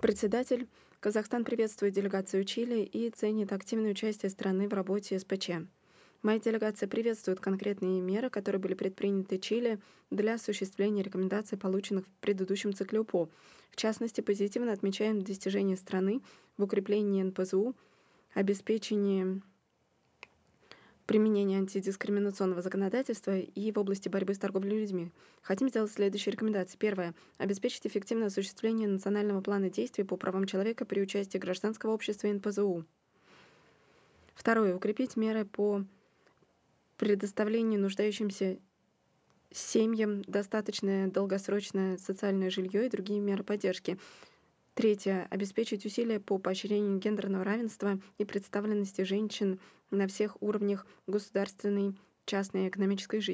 Председатель, Казахстан приветствует делегацию Чили и ценит активное участие страны в работе СПЧ. Моя делегация приветствует конкретные меры, которые были предприняты Чили для осуществления рекомендаций, полученных в предыдущем цикле УПО. В частности, позитивно отмечаем достижения страны в укреплении НПЗУ, обеспечении применения антидискриминационного законодательства и в области борьбы с торговлей людьми. Хотим сделать следующие рекомендации. Первое. Обеспечить эффективное осуществление национального плана действий по правам человека при участии гражданского общества и НПЗУ. Второе. Укрепить меры по предоставлению нуждающимся семьям достаточное долгосрочное социальное жилье и другие меры поддержки. Третье. Обеспечить усилия по поощрению гендерного равенства и представленности женщин на всех уровнях государственной, частной и экономической жизни.